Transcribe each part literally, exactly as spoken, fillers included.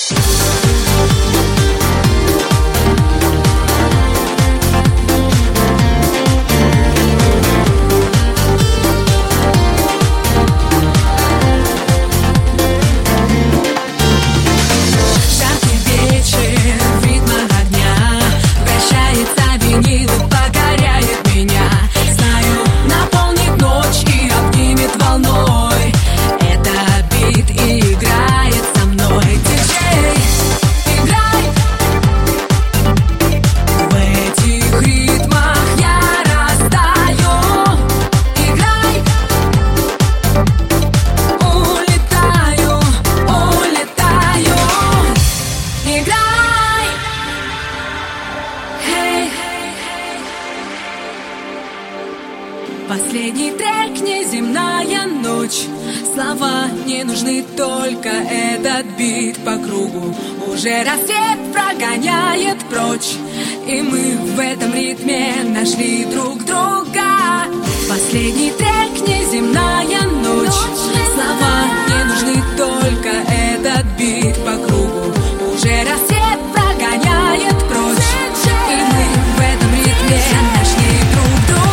Последний трек, неземная ночь. Слова не нужны, только этот бит по кругу. Уже рассвет прогоняет прочь, и мы в этом ритме нашли друг друга. Последний трек, неземная ночь. Слова не нужны, только этот бит по кругу. Уже рассвет прогоняет прочь, и мы в этом ритме нашли друг друга.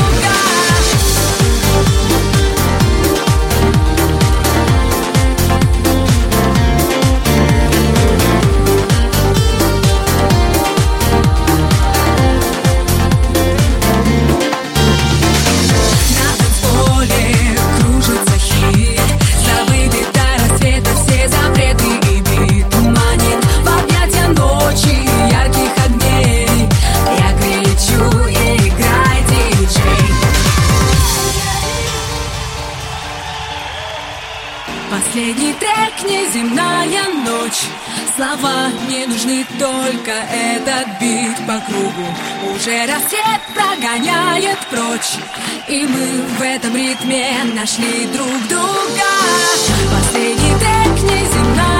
Последний трек, неземная ночь. Слова не нужны, только этот бит по кругу. Уже рассвет прогоняет прочь, и мы в этом ритме нашли друг друга. Последний трек, неземная